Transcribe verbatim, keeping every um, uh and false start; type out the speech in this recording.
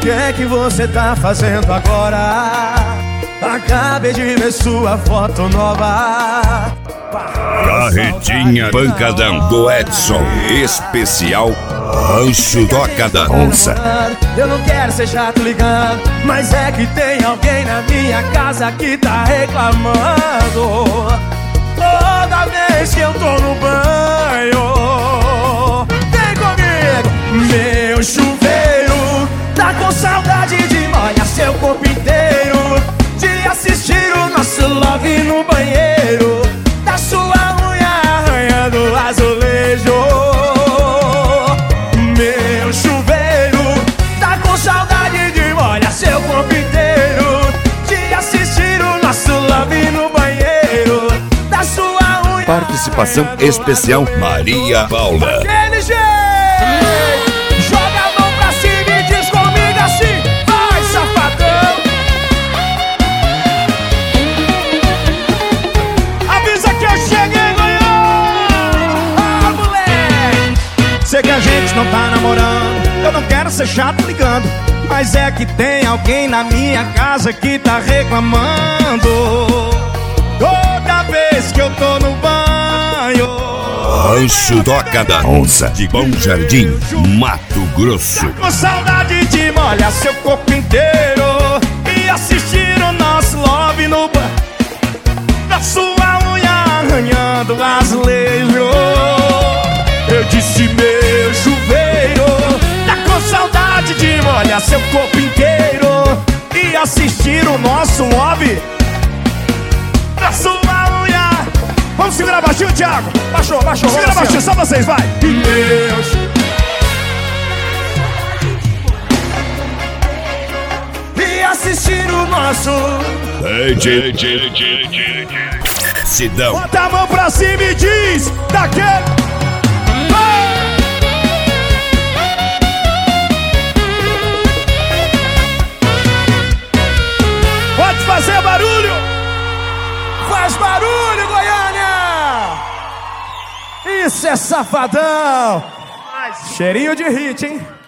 que é que você tá fazendo agora? Acabei de ver sua foto nova. Carretinha Pancadão do Edson, especial Rancho Toca da Onça. Eu não quero ser chato ligando, mas é que tem alguém na minha casa que tá reclamando. Toda vez que eu tô no banho, vem comigo. Meu chuveiro tá com saudade de molhar seu corpo inteiro, de assistir o nosso love no banheiro, da sua unha arranhando o azulejo. Meu chuveiro tá com saudade de molhar seu corpo inteiro, de assistir o nosso love no banheiro, da sua unha. Participação especial Maria Paula. Aquele jeito! Joga a mão pra cima e diz comigo assim: vai, safadão! Avisa que eu cheguei, ganhou! Ah, moleque! Sei que a gente não tá namorando, eu não quero ser chato ligando, mas é que tem alguém na minha casa que tá reclamando. Toda vez que eu tô no banho, Rancho Toca da Onça, de Bom Jardim, Mato Grosso. tá com saudade de molhar seu corpo inteiro e assistir o nosso love no banho, da sua unha arranhando o azulejo. Eu disse meu chuveiro tá com saudade de molhar seu corpo inteiro e assistir o nosso love, da sua unha. Vamos segurar baixinho, Thiago. Baixou, baixou. Segura baixinho, só vocês, vai. E Deus. E assistir o nosso. Sidão. Bota a mão pra cima e diz daquele. Pode fazer barulho. Faz barulho, Goiânia! Isso é safadão! Cheirinho de hit, hein?